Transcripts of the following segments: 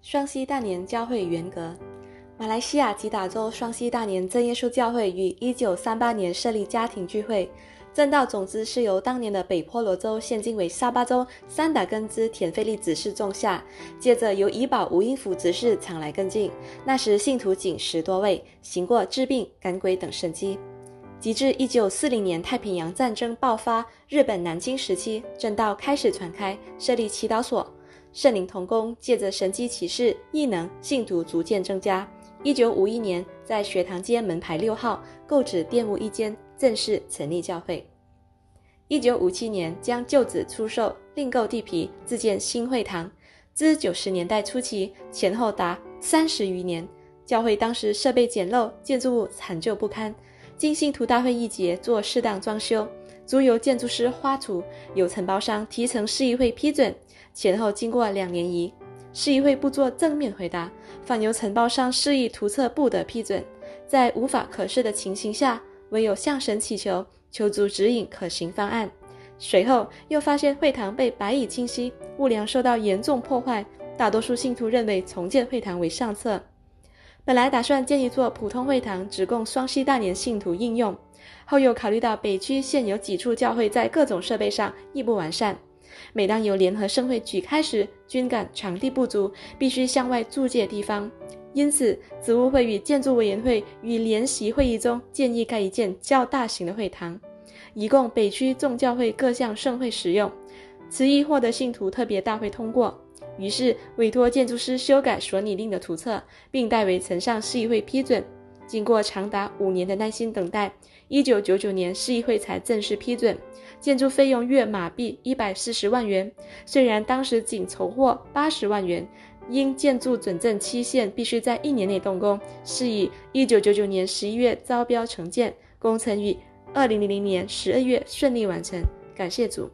双溪大年教会缘隔。马来西亚吉打州双溪大年真耶稣教会于1938年设立家庭聚会，正道种子是由当年的北婆罗州现今为沙巴州三打根之田菲利执事种下，接着由怡保吴英府执事常来跟进，那时信徒仅10多位，行过治病、赶鬼等神迹。及至1940年太平洋战争爆发，日本南京时期，正道开始传开，设立祈祷所，圣灵同工，借着神迹奇事、异能，信徒逐渐增加。1951年，在学堂街门牌6号购置店屋一间，正式成立教会。1957年，将旧址出售，另购地皮，自建新会堂。自90年代初期，前后达30余年。教会当时设备简陋，建筑物残旧不堪，经信徒大会议决做适当装修，足由建筑师花图，由承包商提呈市议会批准，前后经过2年余。市议会不做正面回答，反由承包商示意图册不得批准。在无法可施的情形下，唯有向神祈求，求主指引可行方案。随后又发现会堂被白蚁侵袭，物梁受到严重破坏，大多数信徒认为重建会堂为上策。本来打算建一座普通会堂，只供双溪大年信徒应用，后又考虑到北区现有几处教会在各种设备上亦不完善，每当有联合盛会举开时，均感场地不足，必须向外租借地方。因此，子务会与建筑委员会于联席会议中建议盖一建较大型的会堂，以供北区众教会各项盛会使用。此议获得信徒特别大会通过，于是委托建筑师修改所拟定的图册，并代为呈上市议会批准。经过长达5年的耐心等待，1999年市议会才正式批准，建筑费用约马币140万元，虽然当时仅筹获80万元，因建筑准证期限必须在1年内动工，是以1999年11月招标承建，工程于2000年12月顺利完成，感谢主。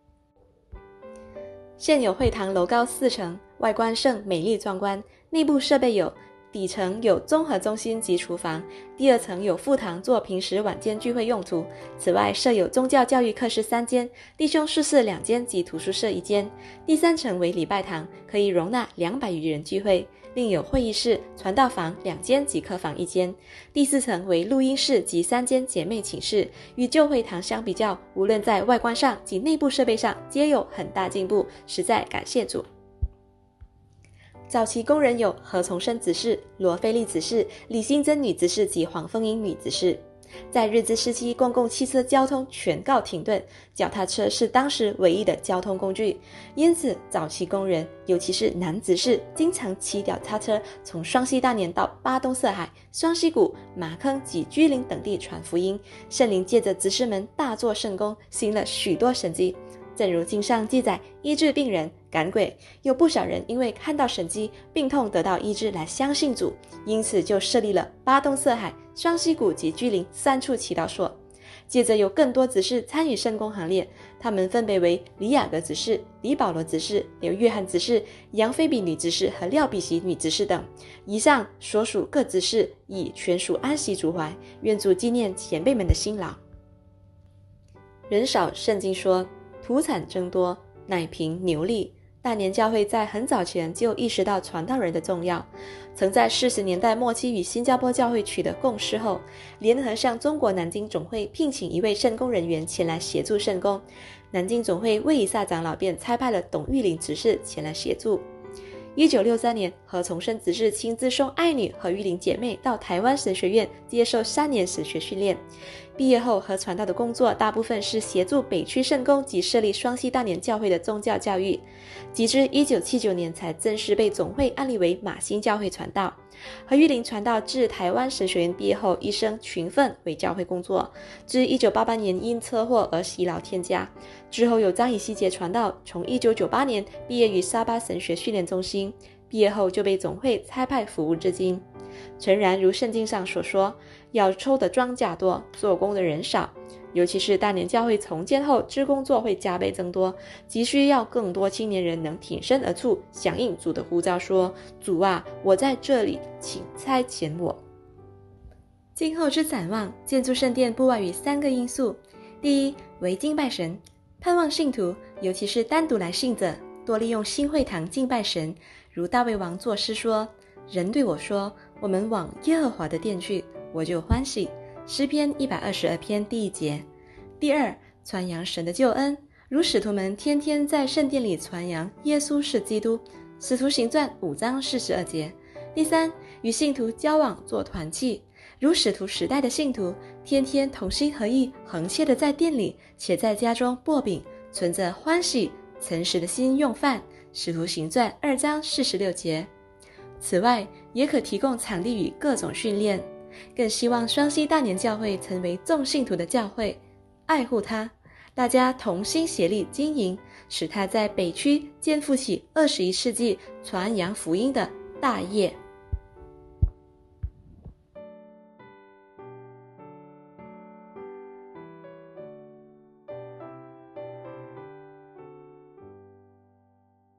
现有会堂楼高4层，外观甚美丽壮观，内部设备有底层有综合中心及厨房，第2层有副堂做平时晚间聚会用途，此外设有宗教教育课室3间，弟兄宿舍2间及图书室1间，第3层为礼拜堂，可以容纳200余人聚会，另有会议室、传道房2间及客房1间，第4层为录音室及3间姐妹寝室，与旧会堂相比较，无论在外观上及内部设备上皆有很大进步，实在感谢主。早期工人有何从生执事、罗菲利执事、李新珍女执事及黄凤英女执事。在日治时期，公共汽车交通全告停顿，脚踏车是当时唯一的交通工具，因此早期工人，尤其是男执事，经常骑脚踏车从双溪大年到巴东色海、双溪谷、马坑及居林等地传福音。圣灵借着执事们大作圣工，行了许多神迹。正如经上记载，医治病人、赶鬼，有不少人因为看到神迹，病痛得到医治来相信主，因此就设立了巴东色海、双溪谷及居林3处祈祷所。接着有更多执事参与圣工行列，他们分别为李雅各执事、李保罗执事、刘约翰执事、杨菲比女执事和廖比西女执事等。以上所属各执事已全属安息主怀，愿主纪念前辈们的辛劳。人少，圣经说土产增多，奶瓶牛力。大年教会在很早前就意识到传道人的重要，曾在40年代末期与新加坡教会取得共识后，联合向中国南京总会聘请一位圣工人员前来协助圣工。南京总会魏以撒长老便差派了董玉林执事前来协助。1963年，何从生执事亲自送爱女何玉玲姐妹到台湾神学院接受3年神学训练。毕业后，何传道的工作大部分是协助北区圣工及设立双溪大年教会的宗教教育，及至1979年才正式被总会安立为马新教会传道。何玉玲传道至台湾神学院毕业后，一生勤奋为教会工作，至1988年因车祸而息劳天家。之后有张以西杰传道，从1998年毕业于沙巴神学训练中心，毕业后就被总会差派服务至今。诚然如圣经上所说，要抽的庄稼多，做工的人少，尤其是大年教会重建后，之工作会加倍增多，急需要更多青年人能挺身而出，响应主的呼召说，主啊，我在这里，请差遣我。今后之展望，建筑圣殿不外于3个因素。第一，为敬拜神，盼望信徒，尤其是单独来信者，多利用新会堂敬拜神， 如大卫王作诗说，人对我说，我们往耶和华的殿去，我就欢喜。诗篇122篇第1节。第二，传扬神的救恩，如使徒们天天在圣殿里传扬耶稣是基督，使徒行传5章42节。第三，与信徒交往做团契，如使徒时代的信徒天天同心合意，恒切的在店里且在家中擘饼，存着欢喜诚实的心用饭，使徒行传2章46节。此外，也可提供场地与各种训练，更希望双溪大年教会成为众信徒的教会，爱护它，大家同心协力经营，使它在北区肩负起21世纪传扬福音的大业。